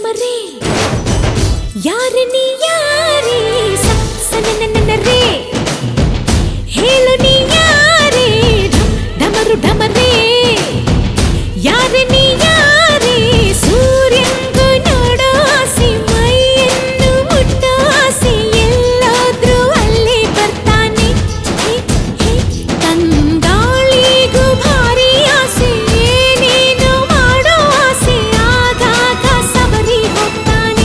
ಡಮರೇ ಯಾರೆ ನೀ ಯಾರೆ ಸನನನನರೇ ಹೇಳು ನೀ ಯಾರೆ ಡಮರು ಡಮರೇ ಯಾರೆ ನೀ ಯಾರೆ ಸೂರ್ಯಂಗೂ ನೋಡೋ ಆಸೆ ಮೈಯನ್ನು ಮುಟ್ಟೋ ಆಸೆ ಎಲ್ಲಾದ್ರೂ ಅಲ್ಲಿ ಬರ್ತಾನೆ ತಂಗಾಳಿಗೂ ಭಾರಿ ಆಸೆ ಏನೇನೋ ಮಾಡೋ ಆಸೆ ಆಗಾಗ ಸವರಿ ಹೋಗ್ತಾನೆ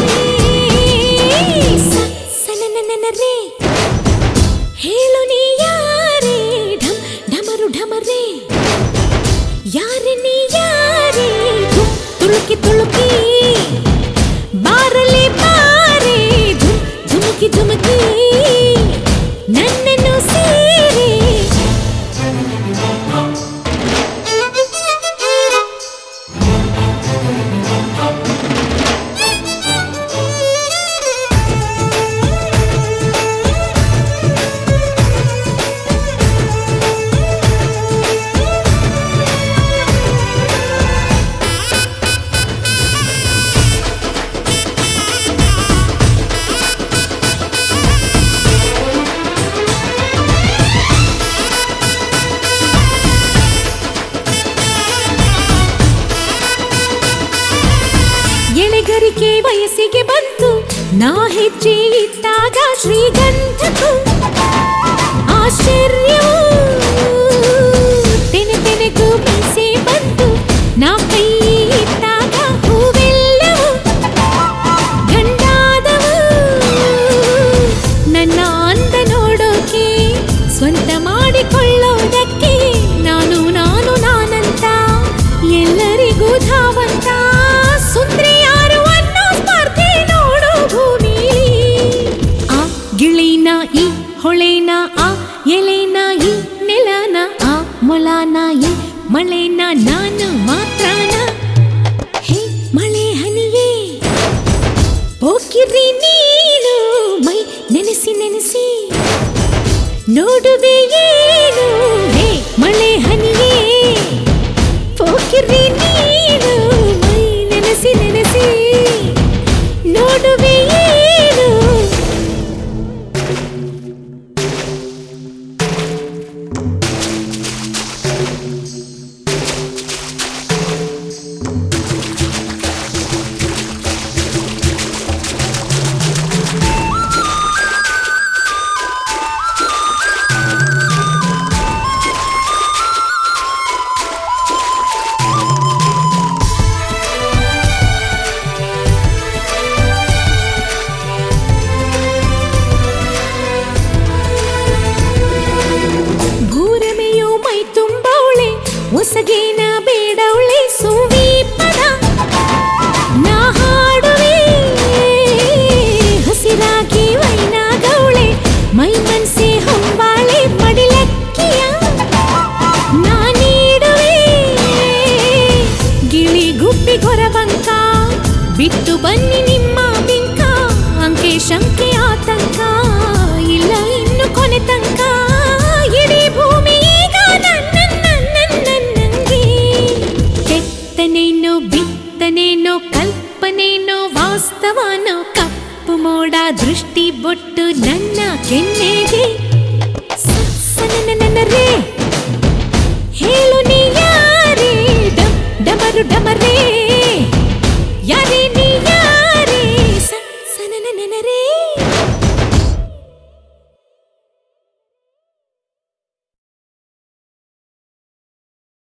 ಸನನನನರೇ ಹೇಳು ನೀ ಯಾರೆ ಡಮರು ಡಮರೇ ಯಾರೆ ನೀ ಯಾರೆ ತುಳುಕಿ ತುಳುಕಿ ಬಾರಲೆ ಬಾರೆ ಧುಮುಕಿ ಧುಮುಕಿ ನನ್ನನ್ನು ಸೇರಿ ಎಳೆಗರಿಕೆ ವಯಸ್ಸಿಗೆ ಬಂತು ನಾ ಹೆಜ್ಜೆ ಇಟ್ಟಾಗ ಶ್ರೀಗಂಧಕ್ಕೂ ಆಶ್ಚರ್ಯವೂ ತೆನೆ ತೆನೆಗೂ ಮೀಸೆ ಬಂತು ನಾ ಕೈ ಇಟ್ಟಾಗ ಹೂವೆಲ್ಲವೂ ಗಂಡಾದವು ನನ್ನ ಅಂದ ನೋಡೋಕೆ ಸ್ವಂತ ಮಾಡಿಕೊಳ್ಳೋದಕ್ಕೆ ನಾನು ನಾನು ನಾನಂತ ಎಲ್ಲರಿಗೂ ಧಾವಂತ ಸುಂದ್ರಿ ಯಾರು ಅನ್ನೋ ಸ್ಪರ್ಧೆ ನೋಡು ಭೂಮಿಲಿ ಆ ಗಿಳಿನ ಈ ಹೊಳೆನ ಆ ಎಲೆನ ಈ ನೆಲನ ಆ ಮೊಲನ ಈ ಮಳೆನ ನಾನು ಮಾತ್ರನ ಹೇ ಮಳೆ ಹನಿಯೇ ಹೋಗಿರಿ ನೀನು ಮೈ ನೆನೆಸಿ ನೆನೆಸಿ ನೋಡುವೆ ಏನು ಹೇ ಮಳೆ ಹನಿಯೇ ಹೋಗಿರಿ ನೀನು ಮೈ ನೆನೆಸಿ ನೆನೆಸಿ ನೋಡುವೆ ಏನು ಭೂರಮೆಯು ಮೈ ತುಂಬವಳೆ ಹೊಸಗೇನ ಬೇಡವಳೆ ಸುವಿ ಪದ ನಾ ಹಾಡುವೆ ಹಸಿರಾಗಿ ವೈನಾಗವಳೆ ಮೈ ಮನ್ಸೆ ಹೊಂಬಾಳೆ ಮಡಿಲಕ್ಕಿಯ ನಾ ನೀಡುವೆ ಗಿಳಿ ಗುಬ್ಬಿ ಗೊರವಂಕ ಬಿಟ್ಟು ಬನ್ನಿ ನಿಮ್ಮ ಬಿಂಕ ಅಂಕೆ ಶಂಕೆ ಆತಂಕ ಇಲ್ಲ ಇನ್ನು ಕೊನೆ ತನಕ ಇಡೀ ಭೂಮಿ ಈಗ ನನ್ನಂಗೆ ಕೆತ್ತನೇನೋ ಬಿತ್ತನೇನೋ ಕಲ್ಪನೇನೋ ವಾಸ್ತವನೋ ಕಪ್ಪು ಮೋಡ ದೃಷ್ಟಿ ಬೊಟ್ಟು ನನ್ನ ಕೆನ್ನೆಗೆ ಸನನನನರೇ ಹೇಳು ನೀ ಯಾರೆ ಡಮರು ಡಮರೇ